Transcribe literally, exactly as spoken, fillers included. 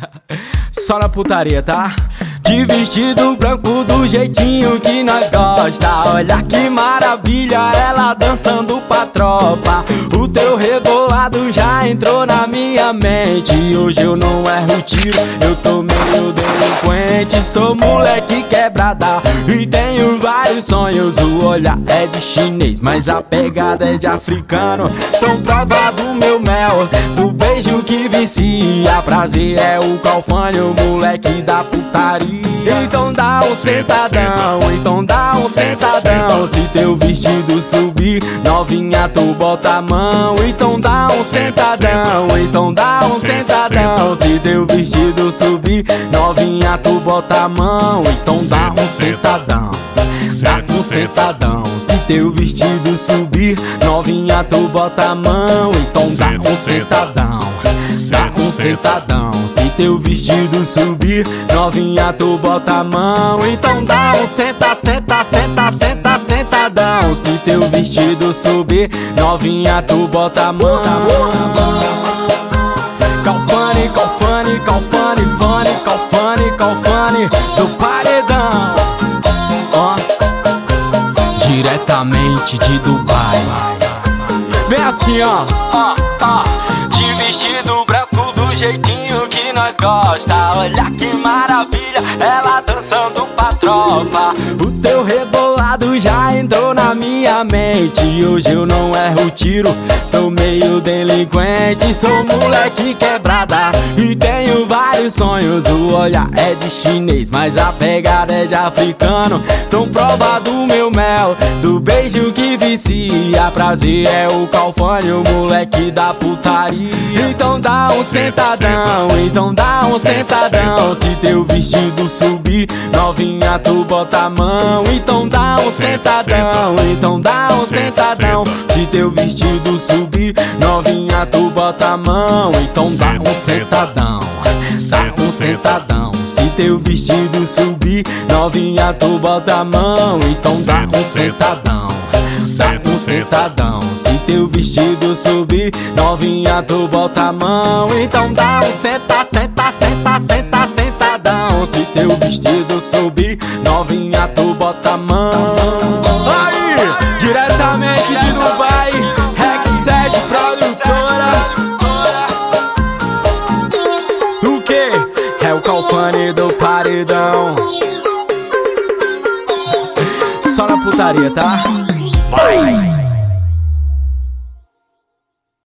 Só na putaria, tá? De vestido branco do jeitinho que nós gosta. Olha que maravilha, ela dançando pra tropa. O teu rebolado já entrou na minha mente. Hoje eu não erro tiro, eu tô meio delinquente. Sou moleque quebrada e tenho vários sonhos. O olhar é de chinês, mas a pegada é de africano. Tão prova do meu mel, do beijo que vicia. Prazer é o calfane, o moleque da putaria. Então dá um sentadão, então dá um sentadão. Se teu vestido subir, novinha tu bota a mão. Então dá um sentadão, então dá um sentadão. Se teu vestido subir, novinha tu bota a mão. Então dá um sentadão, dá um sentadão. Se teu vestido subir, novinha tu bota a mão. Então dá um sentadão, dá um sentadão. Se teu vestido subir, novinha tu bota a mão. Então dá um senta, senta, senta, senta, sentadão. Se teu vestido subir, novinha tu bota a mão. Calfane, calfane, calfane, fane, calfane, calfane do paredão. Ó, diretamente de Dubai. Vem assim, ó, ó, ó. De vestido branco do jeitinho que nós gosta. Olha que maravilha, ela dançando pra tropa. O teu rebolado já entrou na minha mente. Hoje eu não erro tiro, tô meio delinquente. Sou moleque quebrada e tenho vários sonhos. O olhar é de chinês, mas a pegada é de africano. Tão prova do meu mel, do beijo que vicia. Prazer é o calfane, o moleque da putaria. Então dá um sentadão, então dá um sentadão. Se teu vestido subir, novinha tu bota a mão. Então dá um sentadão, então dá um sentadão. Se teu vestido subir, novinha tu bota a mão. Então dá um sentadão, dá um sentadão. Se teu vestido subir, novinha tu bota a mão. Então dá um sentadão, dá um sentadão. Se teu vestido subir, novinha tu bota a mão. Então dá um senta, senta, senta, senta, sentadão. Se teu vestido subir, novinha tu bota a mão. Aí, diretamente de Dubai, Rexed produtora. O que? É o calfane do paredão. Só na putaria, tá? Vai!